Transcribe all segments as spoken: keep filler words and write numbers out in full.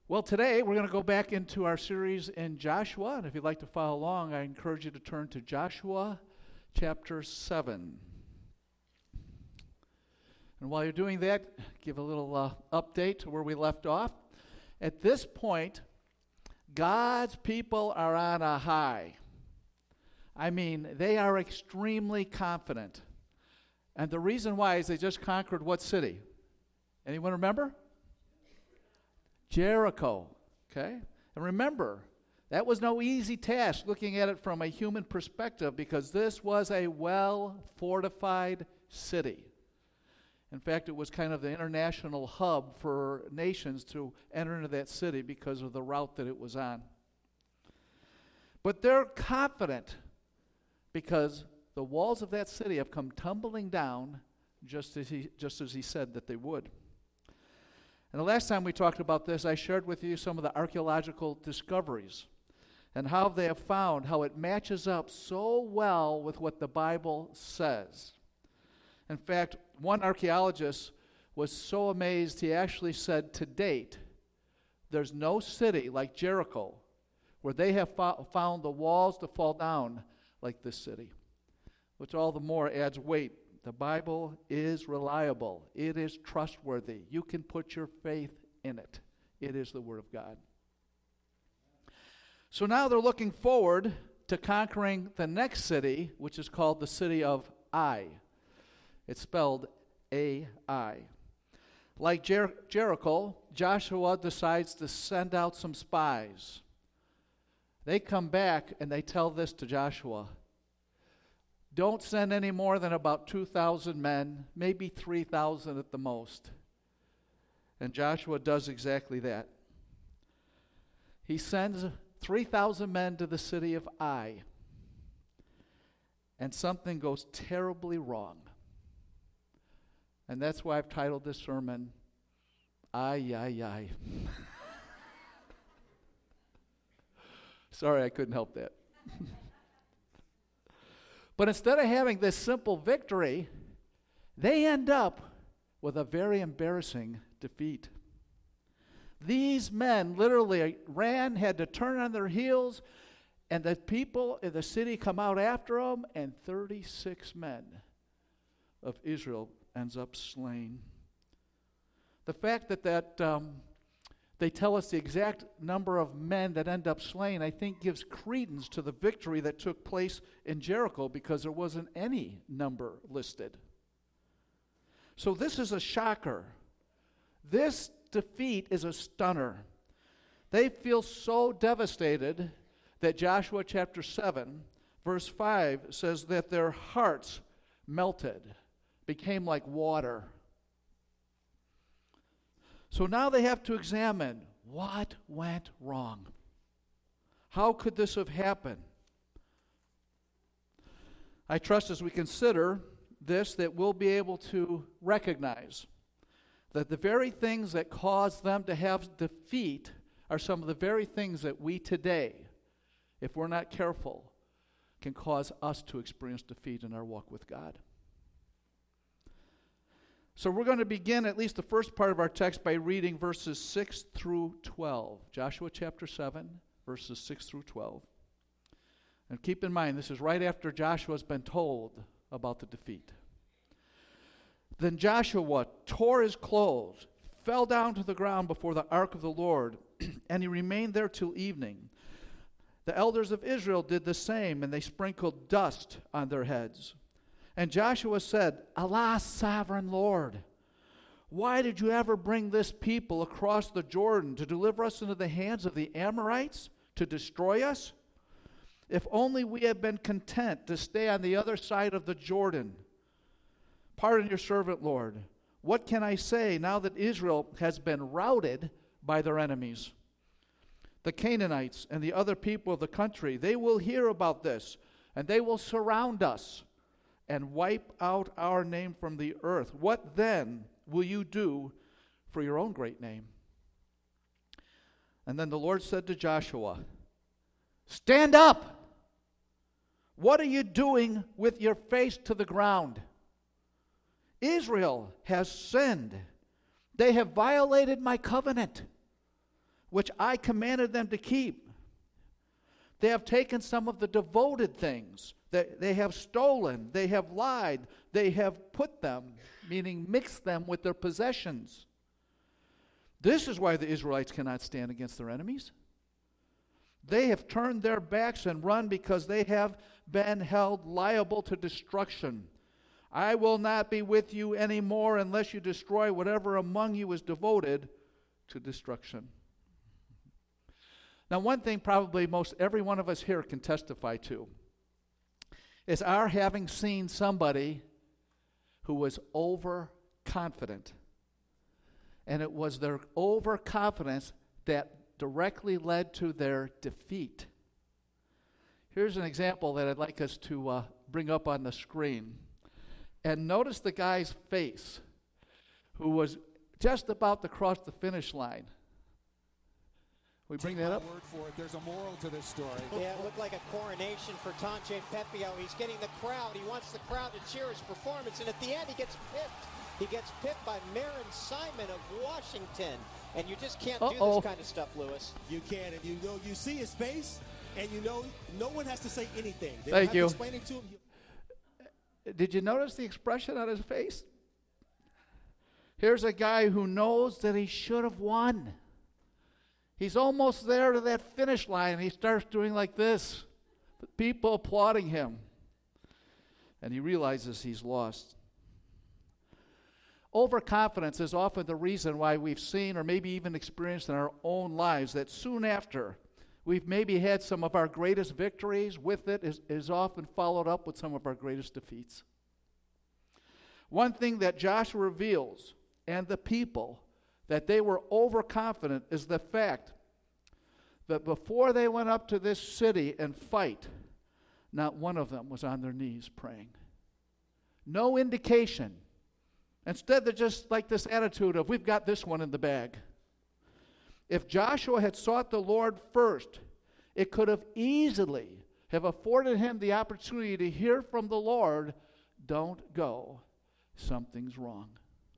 Well, today we're going to go back into our series in Joshua, and if you'd like to follow along, I encourage you to turn to Joshua chapter seven. And while you're doing that, give a little uh, update to where we left off. At this point, God's people are on a high. I mean, they are extremely confident. And the reason why is they just conquered what city? Anyone remember? Jericho, okay? And remember, that was no easy task looking at it from a human perspective because this was a well-fortified city. In fact, it was kind of the international hub for nations to enter into that city because of the route that it was on. But they're confident because the walls of that city have come tumbling down just as he, just as he said that they would. And the last time we talked about this, I shared with you some of the archaeological discoveries and how they have found how it matches up so well with what the Bible says. In fact, one archaeologist was so amazed he actually said, to date, there's no city like Jericho where they have fo- found the walls to fall down like this city, which all the more adds weight. The Bible is reliable. It is trustworthy. You can put your faith in it. It is the Word of God. So now they're looking forward to conquering the next city, which is called the city of Ai. It's spelled A I. Like Jer- Jericho, Joshua decides to send out some spies. They come back and they tell this to Joshua. Don't send any more than about two thousand men, maybe three thousand at the most. And Joshua does exactly that. He sends three thousand men to the city of Ai. And something goes terribly wrong. And that's why I've titled this sermon, Ai, Ai, Ai. Sorry, I couldn't help that. But instead of having this simple victory, they end up with a very embarrassing defeat. These men literally ran, had to turn on their heels, and the people in the city come out after them, and thirty-six men of Israel ends up slain. The fact that, that um, they tell us the exact number of men that end up slain, I think gives credence to the victory that took place in Jericho because there wasn't any number listed. So this is a shocker. This defeat is a stunner. They feel so devastated that Joshua chapter seven, verse five says that their hearts melted, became like water. So now they have to examine what went wrong. How could this have happened? I trust as we consider this that we'll be able to recognize that the very things that caused them to have defeat are some of the very things that we today, if we're not careful, can cause us to experience defeat in our walk with God. So we're going to begin at least the first part of our text by reading verses six through twelve. Joshua chapter seven, verses six through twelve. And keep in mind, this is right after Joshua's been told about the defeat. Then Joshua tore his clothes, fell down to the ground before the ark of the Lord, and he remained there till evening. The elders of Israel did the same, and they sprinkled dust on their heads. And Joshua said, Alas, sovereign Lord, why did you ever bring this people across the Jordan to deliver us into the hands of the Amorites to destroy us? If only we had been content to stay on the other side of the Jordan. Pardon your servant, Lord. What can I say now that Israel has been routed by their enemies? The Canaanites and the other people of the country, they will hear about this, and they will surround us and wipe out our name from the earth. What then will you do for your own great name? And then the Lord said to Joshua, Stand up! What are you doing with your face to the ground? Israel has sinned. They have violated my covenant. which I commanded them to keep. They have taken some of the devoted things that they have stolen, they have lied, they have put them, meaning mixed them with their possessions. This is why the Israelites cannot stand against their enemies. They have turned their backs and run because they have been held liable to destruction. I will not be with you anymore unless you destroy whatever among you is devoted to destruction. Now, one thing probably most every one of us here can testify to is our having seen somebody who was overconfident. And it was their overconfidence that directly led to their defeat. Here's an example that I'd like us to uh, bring up on the screen. And notice the guy's face who was just about to cross the finish line. We bring that up? Word for it. There's a moral to this story. Yeah, it looked like a coronation for Tonje Pepio. He's getting the crowd. He wants the crowd to cheer his performance. And at the end, he gets pipped. He gets pipped by Marin Simon of Washington. And you just can't Uh-oh. do this kind of stuff, Lewis. You can, and you know, you see his face, and you know no one has to say anything. They Thank don't have you. to explain it to him. Did you notice the expression on his face? Here's a guy who knows that he should have won. He's almost there to that finish line, and he starts doing like this. The people applauding him. And he realizes he's lost. Overconfidence is often the reason why we've seen or maybe even experienced in our own lives that soon after we've maybe had some of our greatest victories, with it is, is often followed up with some of our greatest defeats. One thing that Joshua reveals and the people that they were overconfident is the fact that before they went up to this city and fight, not one of them was on their knees praying. No indication. Instead, they're just like this attitude of, we've got this one in the bag. If Joshua had sought the Lord first, it could have easily have afforded him the opportunity to hear from the Lord, don't go, something's wrong.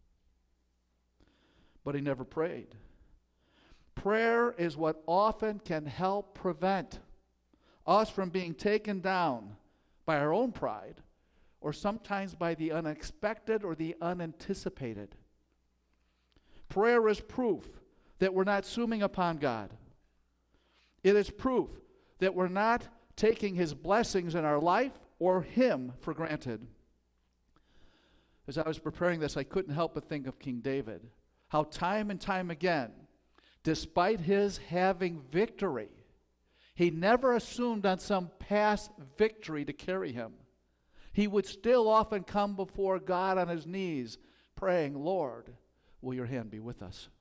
But he never prayed. Prayer is what often can help prevent us from being taken down by our own pride, or sometimes by the unexpected or the unanticipated. Prayer is proof that we're not assuming upon God. It is proof that we're not taking his blessings in our life or him for granted. As I was preparing this, I couldn't help but think of King David. How time and time again, despite his having victory, he never assumed on some past victory to carry him. He would still often come before God on his knees, praying, Lord, will your hand be with us?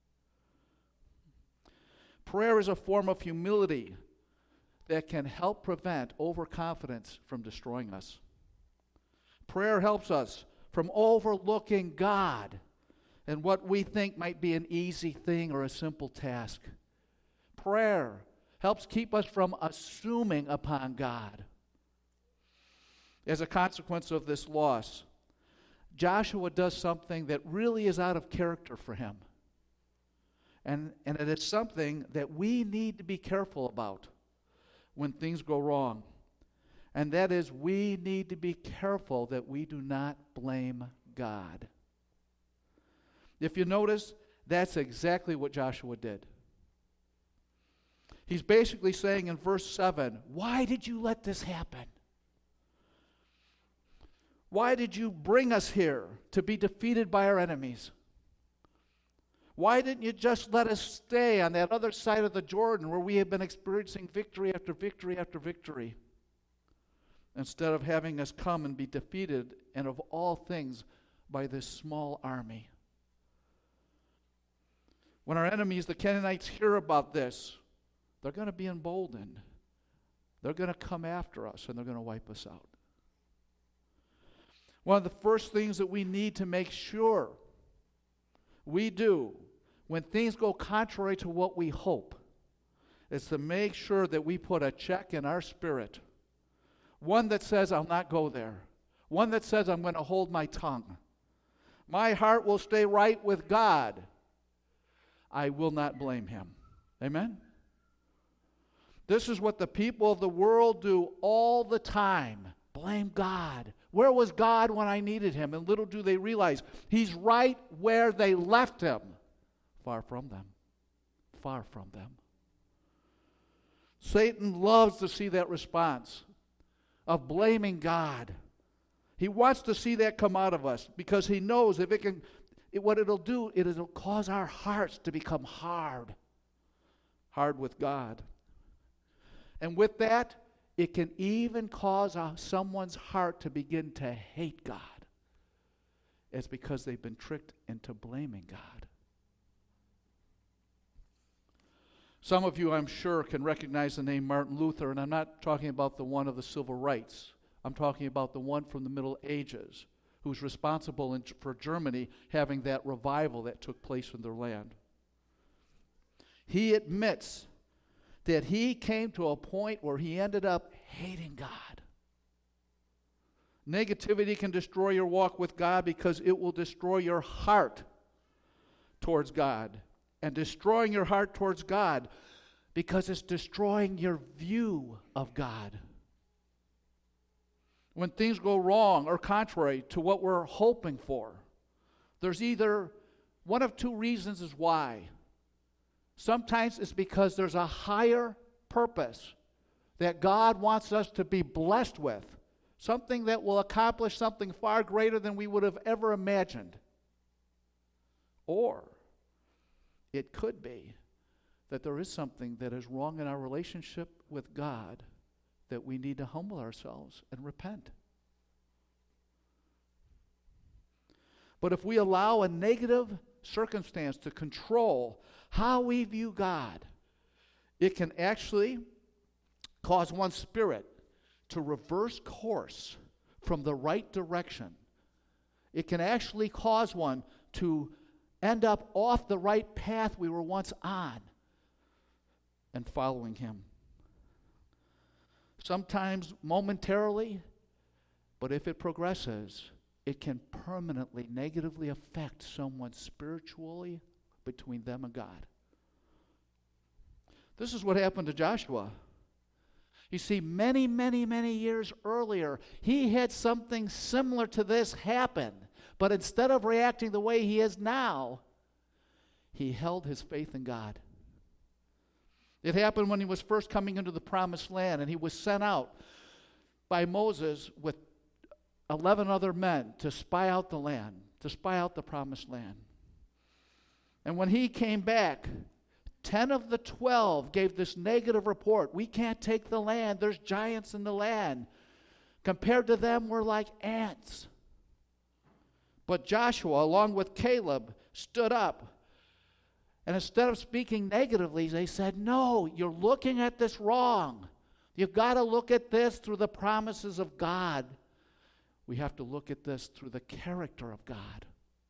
Prayer is a form of humility that can help prevent overconfidence from destroying us. Prayer helps us from overlooking God and what we think might be an easy thing or a simple task. Prayer helps keep us from assuming upon God. As a consequence of this loss, Joshua does something that really is out of character for him. And, and it is something that we need to be careful about when things go wrong. And that is, we need to be careful that we do not blame God. If you notice, that's exactly what Joshua did. He's basically saying in verse seven, why did you let this happen? Why did you bring us here to be defeated by our enemies? Why didn't you just let us stay on that other side of the Jordan where we have been experiencing victory after victory after victory, instead of having us come and be defeated, and of all things, by this small army? When our enemies, the Canaanites, hear about this, they're going to be emboldened. They're going to come after us, and they're going to wipe us out. One of the first things that we need to make sure we do when things go contrary to what we hope is to make sure that we put a check in our spirit. One that says, I'll not go there. One that says, I'm going to hold my tongue. My heart will stay right with God. I will not blame him. Amen? This is what the people of the world do all the time. Blame God. Where was God when I needed him? And little do they realize, he's right where they left him. Far from them. Far from them. Satan loves to see that response of blaming God. He wants to see that come out of us because he knows if it can, it, what it'll do, it, it'll cause our hearts to become hard. Hard with God. And with that, it can even cause uh, someone's heart to begin to hate God. It's because they've been tricked into blaming God. Some of you, I'm sure, can recognize the name Martin Luther, and I'm not talking about the one of the civil rights. I'm talking about the one from the Middle Ages, who's responsible in, for Germany having that revival that took place in their land. He admits that he came to a point where he ended up hating God. Negativity can destroy your walk with God because it will destroy your heart towards God. And destroying your heart towards God because it's destroying your view of God. When things go wrong or contrary to what we're hoping for, there's either one of two reasons is why. Sometimes it's because there's a higher purpose that God wants us to be blessed with, something that will accomplish something far greater than we would have ever imagined. Or it could be that there is something that is wrong in our relationship with God that we need to humble ourselves and repent. But if we allow a negative circumstance to control how we view God, it can actually cause one's spirit to reverse course from the right direction. It can actually cause one to end up off the right path we were once on and following him. Sometimes momentarily, but if it progresses, it can permanently negatively affect someone spiritually between them and God. This is what happened to Joshua. You see, many, many, many years earlier, he had something similar to this happen. But instead of reacting the way he is now, he held his faith in God. It happened when he was first coming into the promised land, and he was sent out by Moses with eleven other men to spy out the land, to spy out the promised land. And when he came back, ten of the twelve gave this negative report. We can't take the land. There's giants in the land. Compared to them, we're like ants. But Joshua, along with Caleb, stood up. And instead of speaking negatively, they said, no, you're looking at this wrong. You've got to look at this through the promises of God. We have to look at this through the character of God.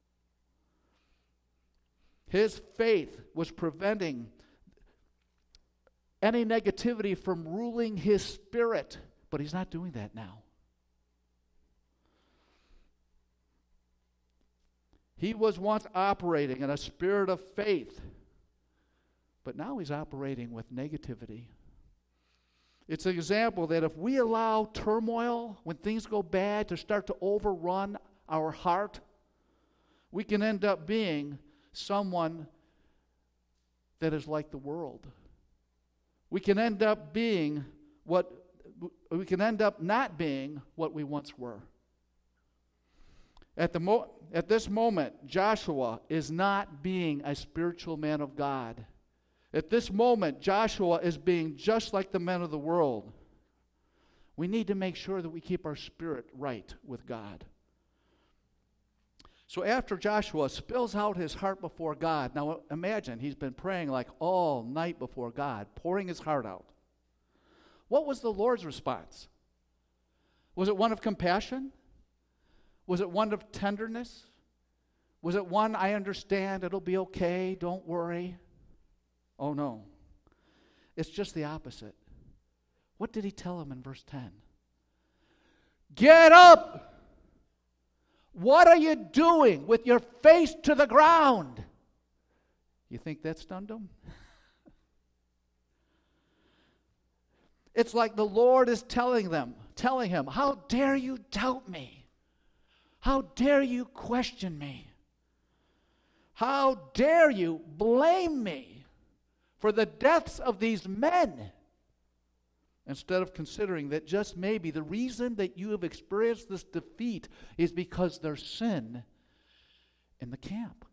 His faith was preventing any negativity from ruling his spirit, but he's not doing that now. He was once operating in a spirit of faith, but now he's operating with negativity. It's an example that if we allow turmoil, when things go bad, to start to overrun our heart, we can end up being someone that is like the world. We can end up being what, we can end up not being what we once were. At the mo- at this moment, Joshua is not being a spiritual man of God. At this moment, Joshua is being just like the men of the world. We need to make sure that we keep our spirit right with God. So after Joshua spills out his heart before God, now imagine he's been praying like all night before God, pouring his heart out. What was the Lord's response? Was it one of compassion? Was it one of tenderness? Was it one, I understand, it'll be okay, don't worry? Oh no. It's just the opposite. What did he tell him in verse ten? Get up! What are you doing with your face to the ground? You think that stunned him? It's like the Lord is telling them, telling him, how dare you doubt me? How dare you question me? How dare you blame me for the deaths of these men? Instead of considering that just maybe the reason that you have experienced this defeat is because there's sin in the camp.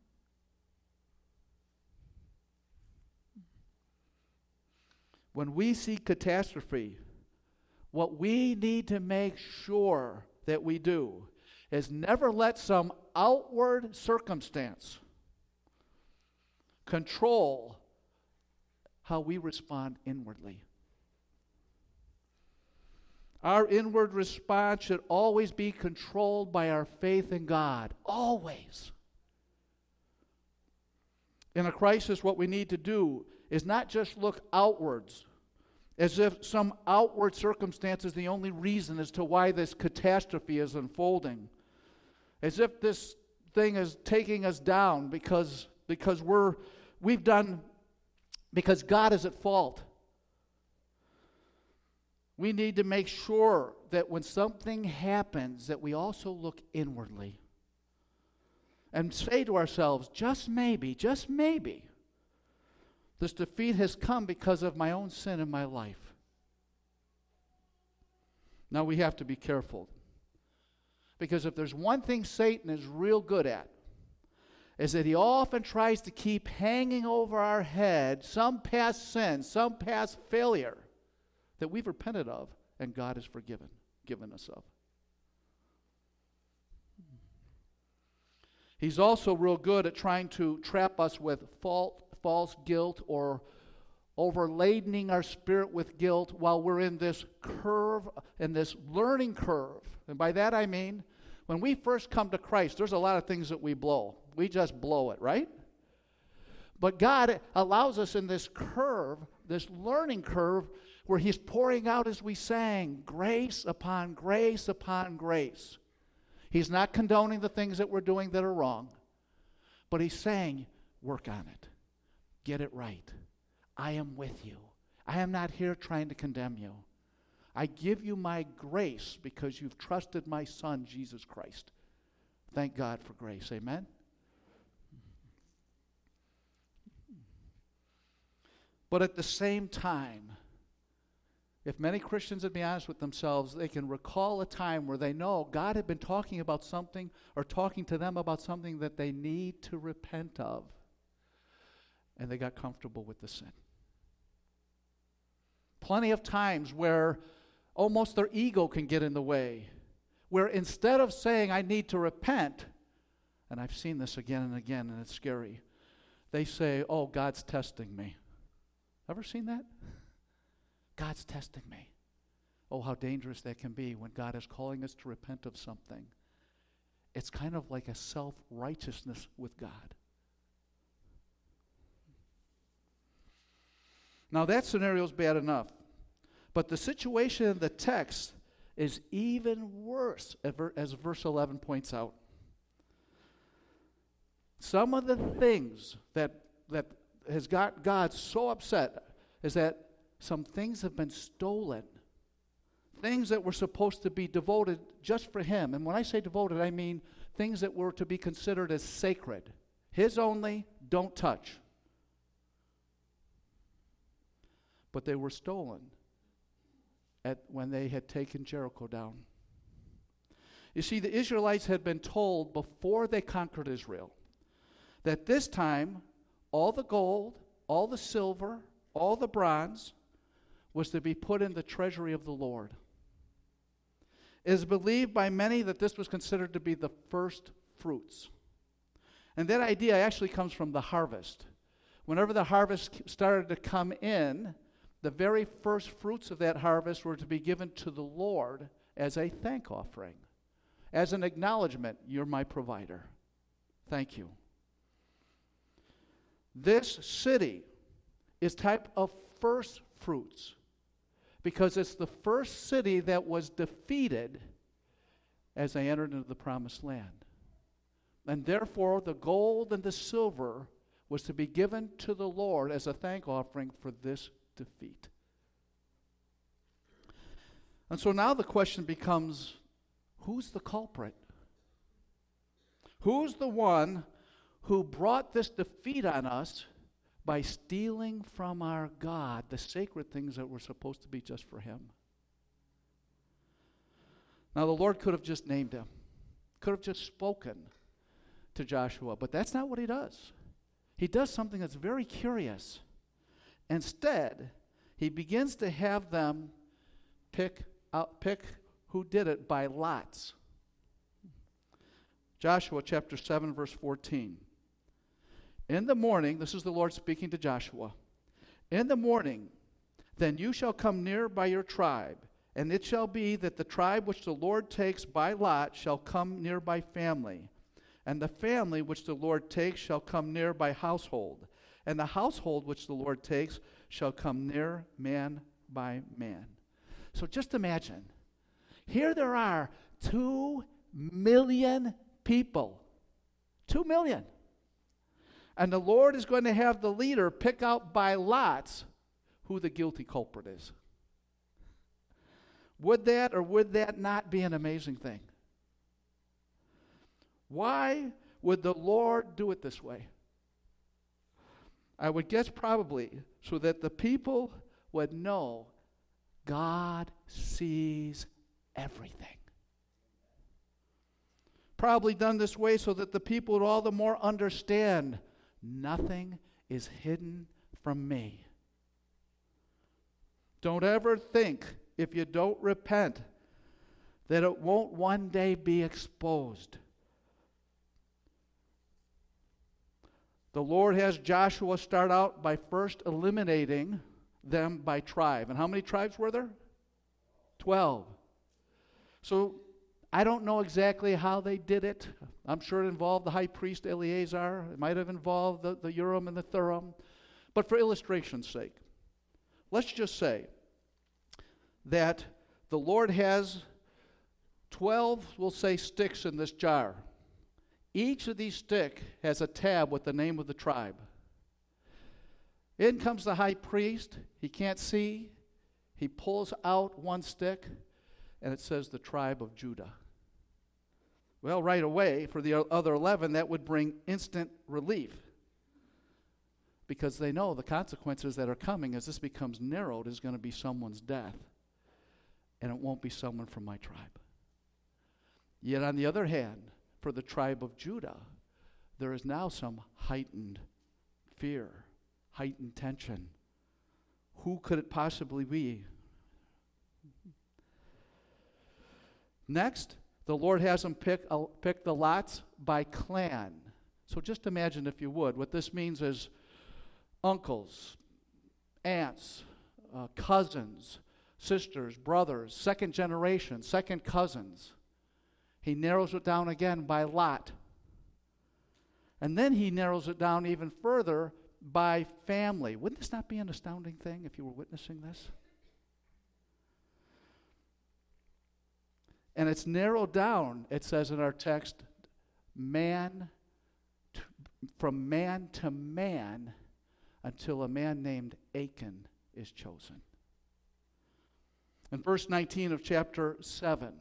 When we see catastrophe, what we need to make sure that we do is never let some outward circumstance control how we respond inwardly. Our inward response should always be controlled by our faith in God. Always. In a crisis, what we need to do is not just look outwards, as if some outward circumstance is the only reason as to why this catastrophe is unfolding. As if this thing is taking us down because, because we're, we've done, because God is at fault. We need to make sure that when something happens, that we also look inwardly and say to ourselves, just maybe, just maybe, this defeat has come because of my own sin in my life. Now we have to be careful. Because if there's one thing Satan is real good at, is that he often tries to keep hanging over our head some past sin, some past failure that we've repented of and God has forgiven, given us of. He's also real good at trying to trap us with fault, false guilt or overladening our spirit with guilt while we're in this curve, in this learning curve. And by that I mean, when we first come to Christ, there's a lot of things that we blow. We just blow it, right? But God allows us in this curve, this learning curve, where he's pouring out, as we sang, grace upon grace upon grace. He's not condoning the things that we're doing that are wrong, but he's saying, work on it. Get it right. I am with you. I am not here trying to condemn you. I give you my grace because you've trusted my Son, Jesus Christ. Thank God for grace. Amen? But at the same time, if many Christians would be honest with themselves, they can recall a time where they know God had been talking about something or talking to them about something that they need to repent of. And they got comfortable with the sin. Plenty of times where almost their ego can get in the way, where instead of saying, I need to repent, and I've seen this again and again, and it's scary, they say, oh, God's testing me. Ever seen that? God's testing me. Oh, how dangerous that can be when God is calling us to repent of something. It's kind of like a self-righteousness with God. Now that scenario is bad enough, but the situation in the text is even worse, as verse eleven points out. Some of the things that, that has got God so upset is that some things have been stolen. Things that were supposed to be devoted just for him. And when I say devoted, I mean things that were to be considered as sacred. His only, don't touch. But they were stolen at when they had taken Jericho down. You see, the Israelites had been told before they conquered Israel that this time all the gold, all the silver, all the bronze was to be put in the treasury of the Lord. It is believed by many that this was considered to be the first fruits. And that idea actually comes from the harvest. Whenever the harvest started to come in, the very first fruits of that harvest were to be given to the Lord as a thank offering, as an acknowledgement, you're my provider. Thank you. This city is type of first fruits because it's the first city that was defeated as they entered into the promised land. And therefore, the gold and the silver was to be given to the Lord as a thank offering for this defeat. And so now the question becomes, who's the culprit? Who's the one who brought this defeat on us by stealing from our God the sacred things that were supposed to be just for him? Now the Lord could have just named him, could have just spoken to Joshua, but that's not what he does. He does something that's very curious. Instead, he begins to have them pick out, pick who did it by lots. Joshua chapter seven, verse fourteen. In the morning, this is the Lord speaking to Joshua. In the morning, then you shall come near by your tribe, and it shall be that the tribe which the Lord takes by lot shall come near by family, and the family which the Lord takes shall come near by household, and the household which the Lord takes shall come near man by man. So just imagine, here there are two million people. Two million. And the Lord is going to have the leader pick out by lots who the guilty culprit is. Would that or would that not be an amazing thing? Why would the Lord do it this way? I would guess probably so that the people would know God sees everything. Probably done this way so that the people would all the more understand nothing is hidden from me. Don't ever think, if you don't repent, that it won't one day be exposed. The Lord has Joshua start out by first eliminating them by tribe. And how many tribes were there? Twelve. So I don't know exactly how they did it. I'm sure it involved the high priest Eleazar. It might have involved the, the Urim and the Thummim. But for illustration's sake, let's just say that the Lord has twelve, we'll say, sticks in this jar. Each of these sticks has a tab with the name of the tribe. In comes the high priest. He can't see. He pulls out one stick, and it says the tribe of Judah. Well, right away, for the other eleven, that would bring instant relief, because they know the consequences that are coming as this becomes narrowed is going to be someone's death, and it won't be someone from my tribe. Yet on the other hand, for the tribe of Judah, there is now some heightened fear, heightened tension. Who could it possibly be? Next, the Lord has them pick, uh, pick the lots by clan. So just imagine, if you would, what this means is uncles, aunts, uh, cousins, sisters, brothers, second generation, second cousins. He narrows it down again by lot. And then he narrows it down even further by family. Wouldn't this not be an astounding thing if you were witnessing this? And it's narrowed down, it says in our text, man to, from man to man, until a man named Achan is chosen. In verse nineteen of chapter seven,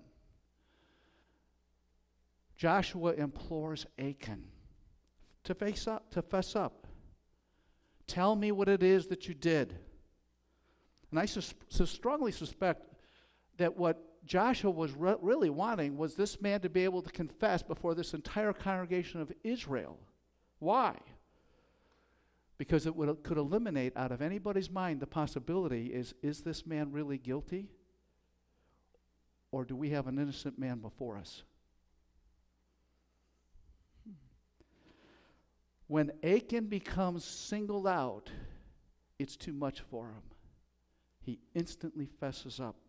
Joshua implores Achan to face up, to fess up. Tell me what it is that you did. And I sus- so strongly suspect that what Joshua was re- really wanting was this man to be able to confess before this entire congregation of Israel. Why? Because it would, could eliminate out of anybody's mind the possibility is, is this man really guilty? Or do we have an innocent man before us? When Achan becomes singled out, it's too much for him. He instantly fesses up.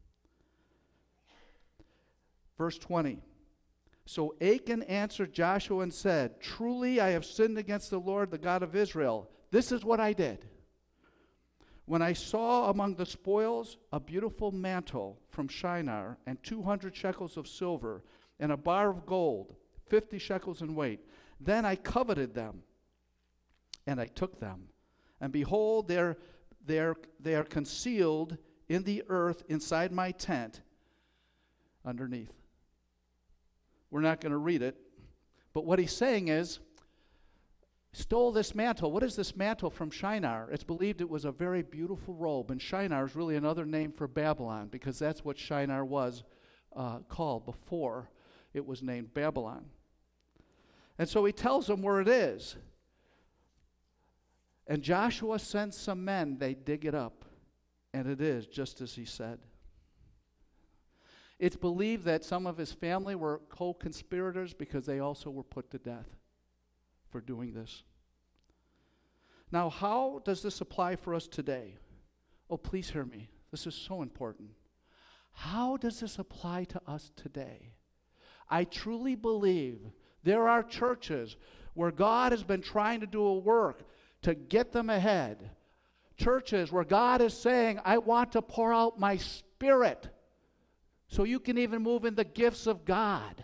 Verse twenty. So Achan answered Joshua and said, truly I have sinned against the Lord, the God of Israel. This is what I did. When I saw among the spoils a beautiful mantle from Shinar and two hundred shekels of silver and a bar of gold, fifty shekels in weight, then I coveted them, and I took them. And behold, they're, they're, they are concealed in the earth inside my tent underneath. We're not going to read it, but what he's saying is, stole this mantle. What is this mantle from Shinar? It's believed it was a very beautiful robe, and Shinar is really another name for Babylon, because that's what Shinar was uh, called before it was named Babylon. And so he tells them where it is. And Joshua sends some men, they dig it up, and it is just as he said. It's believed that some of his family were co-conspirators because they also were put to death for doing this. Now, how does this apply for us today? Oh, please hear me. This is so important. How does this apply to us today? I truly believe there are churches where God has been trying to do a work to get them ahead. Churches where God is saying, I want to pour out my Spirit so you can even move in the gifts of God.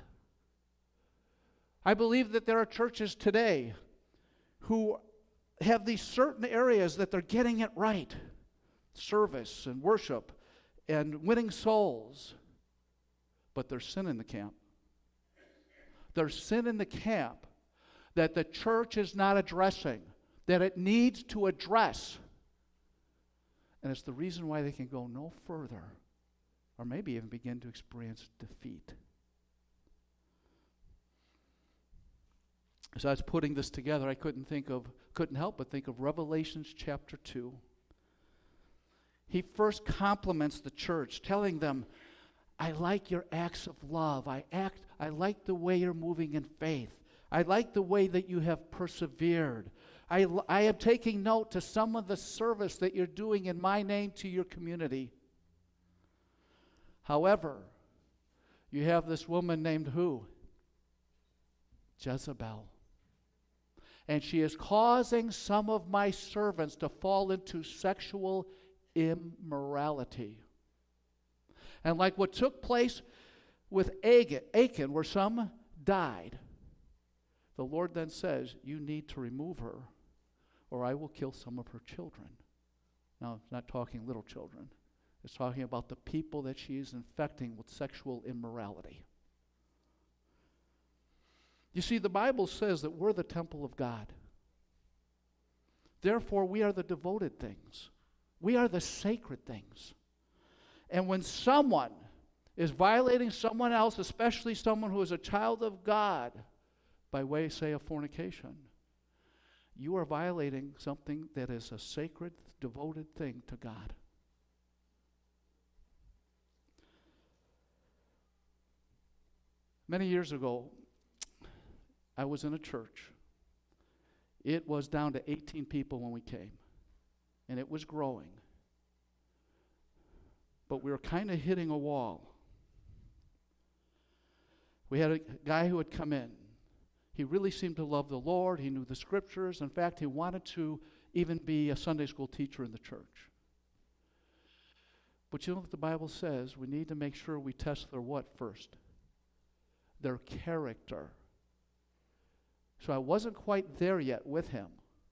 I believe that there are churches today who have these certain areas that they're getting it right. Service and worship and winning souls. But there's sin in the camp. There's sin in the camp that the church is not addressing, that it needs to address. And it's the reason why they can go no further, or maybe even begin to experience defeat. As I was putting this together, I couldn't think of, couldn't help but think of Revelations chapter two. He first compliments the church, telling them, I like your acts of love. I act, I like the way you're moving in faith. I like the way that you have persevered. I, I am taking note to some of the service that you're doing in my name to your community. However, you have this woman named who? Jezebel. And she is causing some of my servants to fall into sexual immorality. And like what took place with Achan, Achan, where some died, the Lord then says, you need to remove her, or I will kill some of her children. Now, it's not talking little children. It's talking about the people that she is infecting with sexual immorality. You see, the Bible says that we're the temple of God. Therefore, we are the devoted things. We are the sacred things. And when someone is violating someone else, especially someone who is a child of God, by way, say, of fornication, you are violating something that is a sacred, devoted thing to God. Many years ago, I was in a church. It was down to eighteen people when we came, and it was growing. But we were kind of hitting a wall. We had a guy who had come in. He really seemed to love the Lord. He knew the scriptures. In fact, he wanted to even be a Sunday school teacher in the church. But you know what the Bible says? We need to make sure we test their what first? Their character. So I wasn't quite there yet with him.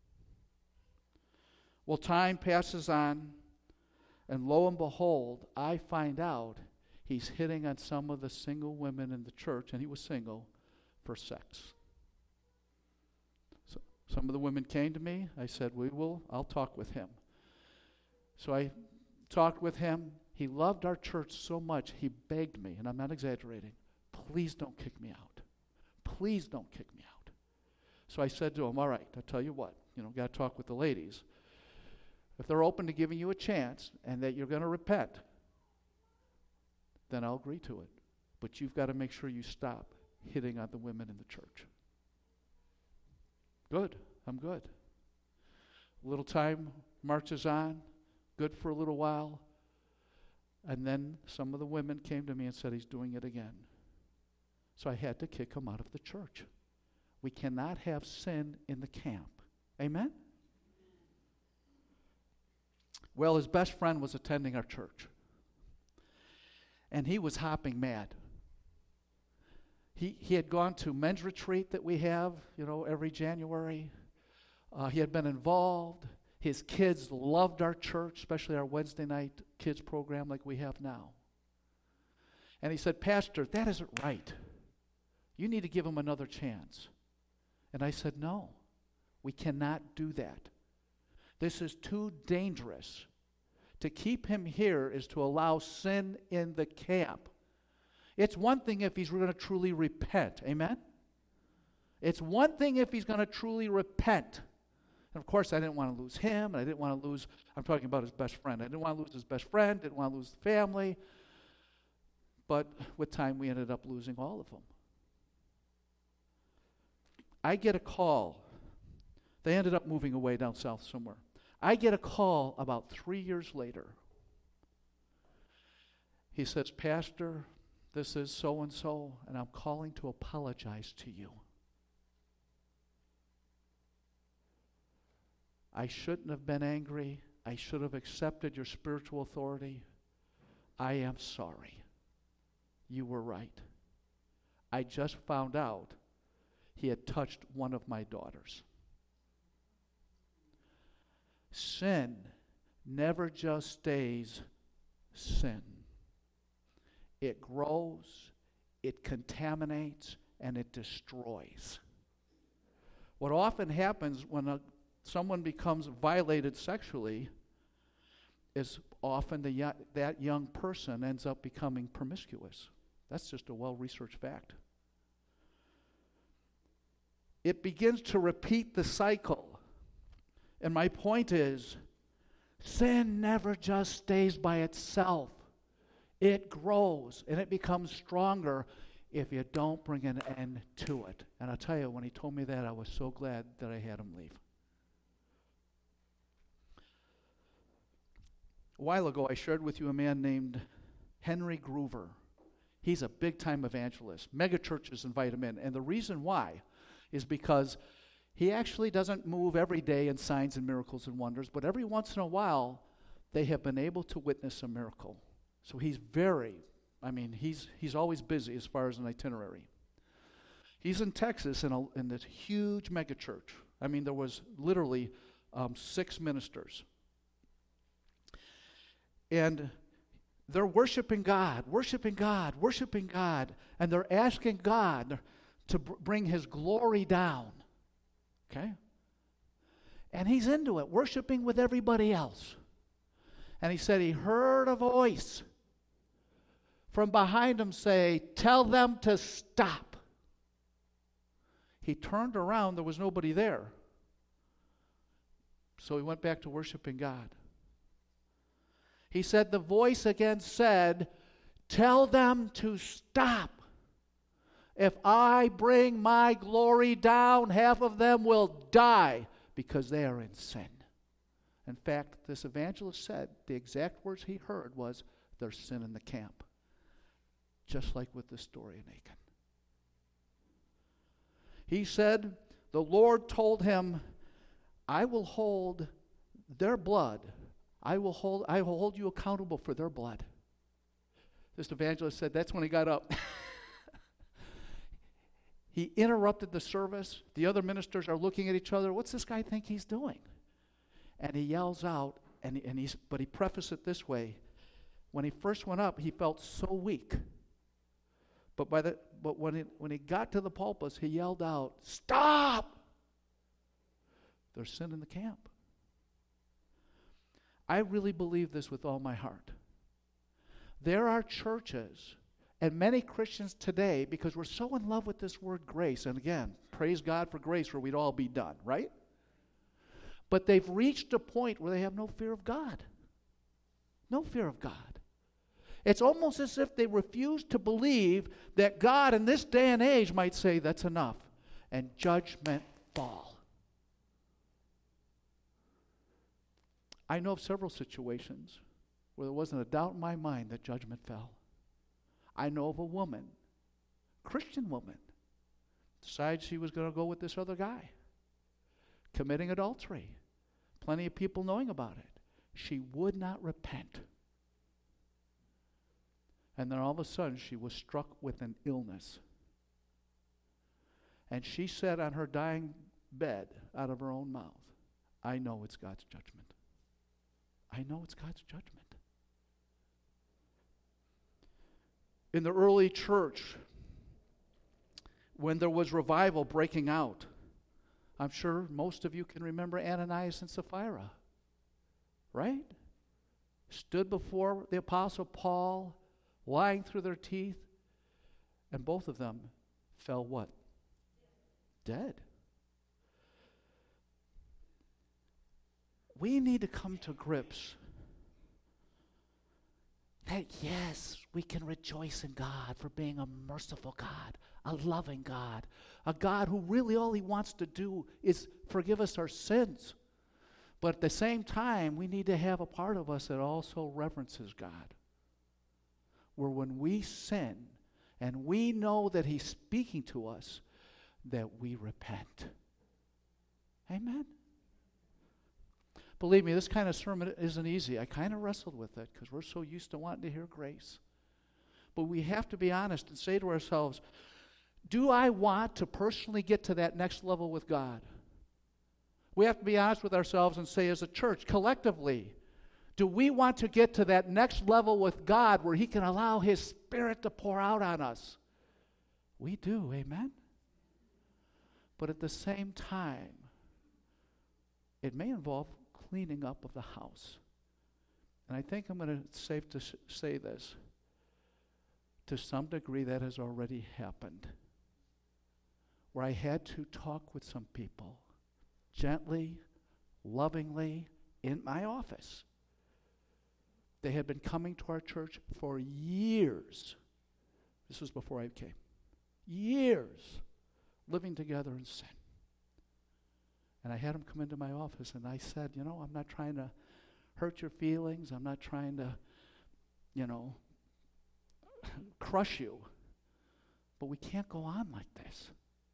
Well, time passes on, and lo and behold, I find out he's hitting on some of the single women in the church, and he was single, for sex. So some of the women came to me. I said, we will, I'll talk with him. So I talked with him. He loved our church so much, he begged me, and I'm not exaggerating, please don't kick me out. Please don't kick me out. So I said to him, all right, I'll tell you what, you know, got to talk with the ladies. If they're open to giving you a chance and that you're going to repent, then I'll agree to it. But you've got to make sure you stop hitting on the women in the church. Good, I'm good. A little time marches on, good for a little while, and then some of the women came to me and said he's doing it again. So I had to kick him out of the church. We cannot have sin in the camp. Amen? Well, his best friend was attending our church. And he was hopping mad. He, he had gone to men's retreat that we have, you know, every January. Uh, he had been involved. His kids loved our church, especially our Wednesday night kids program like we have now. And he said, Pastor, that isn't right. You need to give him another chance. And I said, no, we cannot do that. This is too dangerous. To keep him here is to allow sin in the camp. It's one thing if he's going to truly repent. Amen? It's one thing if he's going to truly repent. And of course, I didn't want to lose him, and I didn't want to lose, I'm talking about his best friend. I didn't want to lose his best friend, didn't want to lose the family. But with time, we ended up losing all of them. I get a call. They ended up moving away down south somewhere. I get a call about three years later. He says, Pastor, this is so-and-so, and I'm calling to apologize to you. I shouldn't have been angry. I should have accepted your spiritual authority. I am sorry. You were right. I just found out he had touched one of my daughters. Sin never just stays sin. It grows, it contaminates, and it destroys. What often happens when a someone becomes violated sexually is often the y- that young person ends up becoming promiscuous. That's just a well-researched fact. It begins to repeat the cycle. And my point is, sin never just stays by itself. It grows and it becomes stronger if you don't bring an end to it. And I'll tell you, when he told me that, I was so glad that I had him leave. A while ago, I shared with you a man named Henry Groover. He's a big-time evangelist. Mega churches invite him in. And the reason why is because he actually doesn't move every day in signs and miracles and wonders, but every once in a while, they have been able to witness a miracle. So he's very, I mean, he's he's always busy as far as an itinerary. He's in Texas in, a, in this huge mega church. I mean, there was literally um, six ministers. And they're worshiping God, worshiping God, worshiping God, and they're asking God to br- bring His glory down. Okay? And he's into it, worshiping with everybody else. And he said he heard a voice from behind him say, "Tell them to stop." He turned around, there was nobody there. So he went back to worshiping God. He said the voice again said, "Tell them to stop. If I bring my glory down, half of them will die because they are in sin." In fact, this evangelist said the exact words he heard was, "There's sin in the camp." Just like with the story in Achan. He said, the Lord told him, "I will hold their blood. I will hold, I will hold you accountable for their blood." This evangelist said that's when he got up. He interrupted the service. The other ministers are looking at each other. What's this guy think he's doing? And he yells out, and, and he's, but he prefaced it this way. When he first went up, he felt so weak. But by the but when it when he got to the pulpit, he yelled out, "Stop! There's sin in the camp." I really believe this with all my heart. There are churches and many Christians today, because we're so in love with this word grace, and again, praise God for grace, or we'd all be done, right? But they've reached a point where they have no fear of God. No fear of God. It's almost as if they refuse to believe that God in this day and age might say, "That's enough," and judgment fall. I know of several situations where there wasn't a doubt in my mind that judgment fell. I know of a woman, Christian woman, decided she was going to go with this other guy, committing adultery. Plenty of people knowing about it. She would not repent. And then all of a sudden, she was struck with an illness. And she said on her dying bed, out of her own mouth, I know it's God's judgment. I know it's God's judgment. In the early church, when there was revival breaking out, I'm sure most of you can remember Ananias and Sapphira, right? Stood before the Apostle Paul, lying through their teeth, and both of them fell what? Dead. We need to come to grips that, yes, we can rejoice in God for being a merciful God, a loving God, a God who really all he wants to do is forgive us our sins. But at the same time, we need to have a part of us that also reverences God, where when we sin and we know that he's speaking to us, that we repent. Amen? Believe me, this kind of sermon isn't easy. I kind of wrestled with it because we're so used to wanting to hear grace. But we have to be honest and say to ourselves, do I want to personally get to that next level with God? We have to be honest with ourselves and say, as a church, collectively, do we want to get to that next level with God where he can allow his Spirit to pour out on us? We do, amen? But at the same time, it may involve cleaning up of the house. And I think I'm going to safe to sh- say this. To some degree, that has already happened. Where I had to talk with some people, gently, lovingly, in my office. They had been coming to our church for years. This was before I came. Years living together in sin. And I had them come into my office, and I said, you know, I'm not trying to hurt your feelings. I'm not trying to, you know, crush you. But we can't go on like this.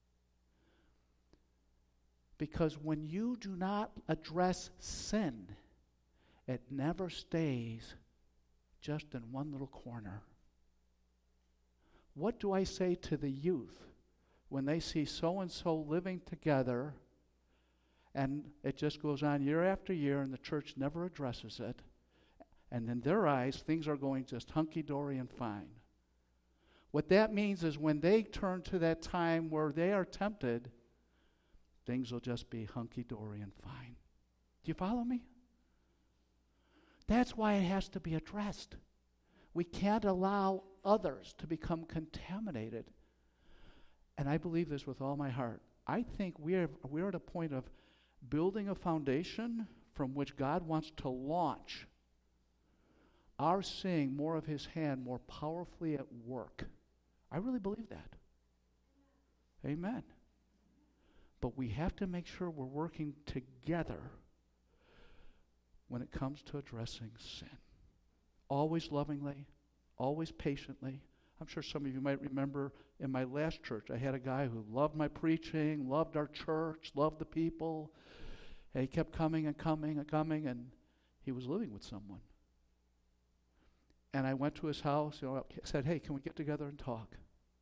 Because when you do not address sin, it never stays just in one little corner. What do I say to the youth when they see so-and-so living together and it just goes on year after year and the church never addresses it, and in their eyes things are going just hunky-dory and fine? What that means is when they turn to that time where they are tempted, things will just be hunky-dory and fine. Do you follow me? That's why it has to be addressed. We can't allow others to become contaminated. And I believe this with all my heart. I think we're we're at a point of building a foundation from which God wants to launch our seeing more of his hand more powerfully at work. I really believe that. Amen. But we have to make sure we're working together when it comes to addressing sin. Always lovingly, always patiently. I'm sure some of you might remember in my last church, I had a guy who loved my preaching, loved our church, loved the people. And he kept coming and coming and coming, and he was living with someone. And I went to his house, you know, said, hey, can we get together and talk?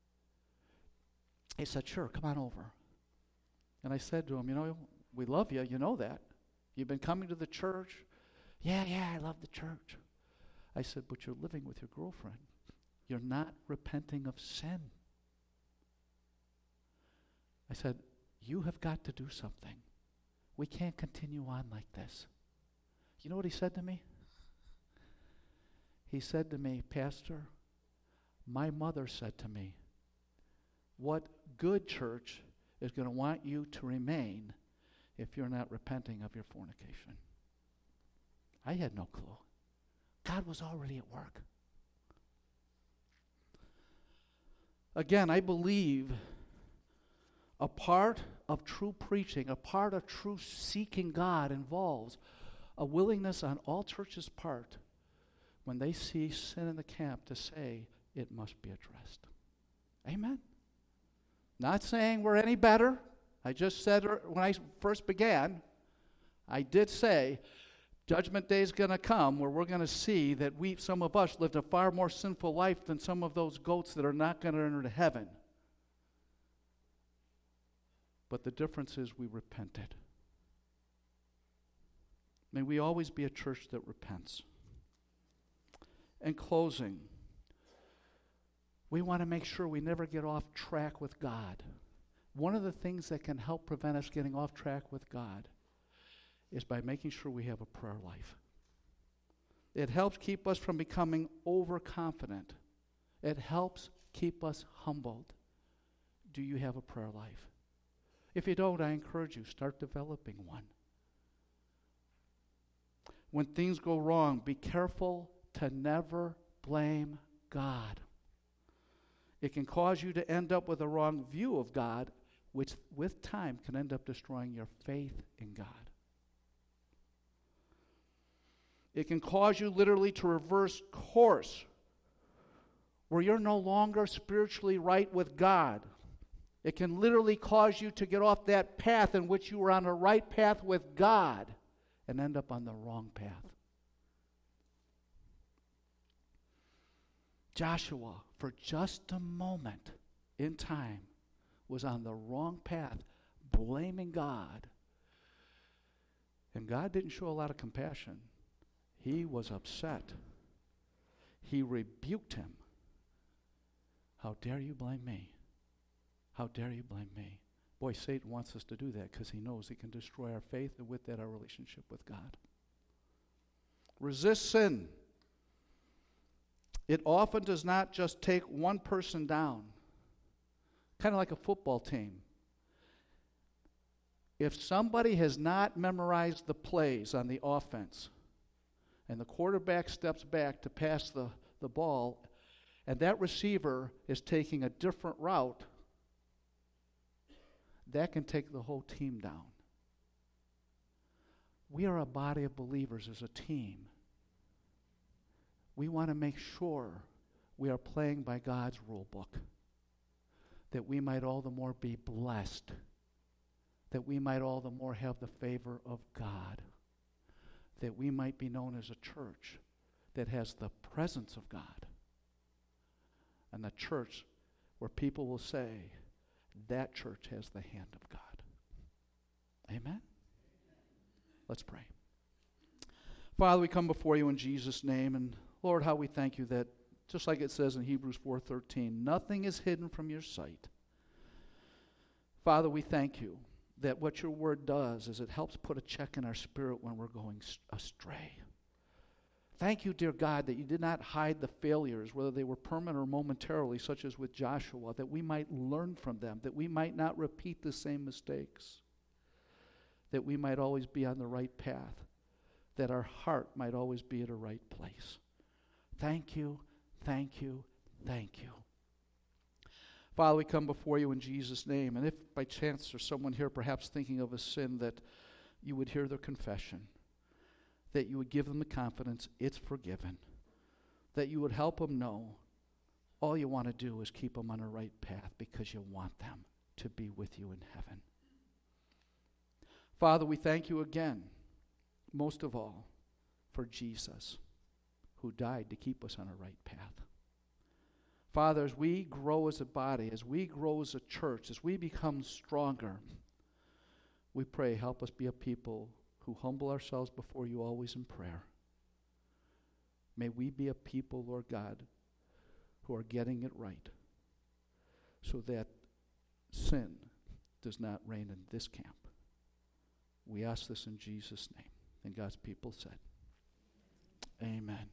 He said, sure, come on over. And I said to him, you know, we love you, you know that. You've been coming to the church. Yeah, yeah, I love the church. I said, but you're living with your girlfriend. You're not repenting of sin. I said, you have got to do something. We can't continue on like this. You know what he said to me? He said to me, Pastor, my mother said to me, what good church is going to want you to remain if you're not repenting of your fornication? I had no clue. God was already at work. Again, I believe a part of true preaching, a part of true seeking God involves a willingness on all churches' part when they see sin in the camp to say it must be addressed. Amen? Not saying we're any better. I just said when I first began, I did say Judgment Day is going to come where we're going to see that we, some of us, lived a far more sinful life than some of those goats that are not going to enter to heaven. But the difference is we repented. May we always be a church that repents. In closing, we want to make sure we never get off track with God. One of the things that can help prevent us getting off track with God is by making sure we have a prayer life. It helps keep us from becoming overconfident. It helps keep us humbled. Do you have a prayer life? If you don't, I encourage you, start developing one. When things go wrong, be careful to never blame God. It can cause you to end up with a wrong view of God, which with time can end up destroying your faith in God. It can cause you literally to reverse course, where you're no longer spiritually right with God. It can literally cause you to get off that path in which you were on the right path with God and end up on the wrong path. Joshua, for just a moment in time, was on the wrong path, blaming God. And God didn't show a lot of compassion. He was upset. He rebuked him. How dare you blame me? How dare you blame me? Boy, Satan wants us to do that because he knows he can destroy our faith and with that our relationship with God. Resist sin. It often does not just take one person down. Kind of like a football team. If somebody has not memorized the plays on the offense, and the quarterback steps back to pass the, the ball, and that receiver is taking a different route, that can take the whole team down. We are a body of believers as a team. We want to make sure we are playing by God's rule book, that we might all the more be blessed, that we might all the more have the favor of God, that we might be known as a church that has the presence of God, and the church where people will say, that church has the hand of God. Amen? Let's pray. Father, we come before you in Jesus' name, and Lord, how we thank you that, just like it says in Hebrews four thirteen, nothing is hidden from your sight. Father, we thank you that what your word does is it helps put a check in our spirit when we're going astray. Thank you, dear God, that you did not hide the failures, whether they were permanent or momentarily, such as with Joshua, that we might learn from them, that we might not repeat the same mistakes, that we might always be on the right path, that our heart might always be at a right place. Thank you, thank you, thank you. Father, we come before you in Jesus' name, and if by chance there's someone here perhaps thinking of a sin, that you would hear their confession, that you would give them the confidence it's forgiven, that you would help them know all you want to do is keep them on the right path because you want them to be with you in heaven. Father, we thank you again, most of all, for Jesus, who died to keep us on a right path. Father, as we grow as a body, as we grow as a church, as we become stronger, we pray, help us be a people who humble ourselves before you always in prayer. May we be a people, Lord God, who are getting it right so that sin does not reign in this camp. We ask this in Jesus' name. And God's people said, amen.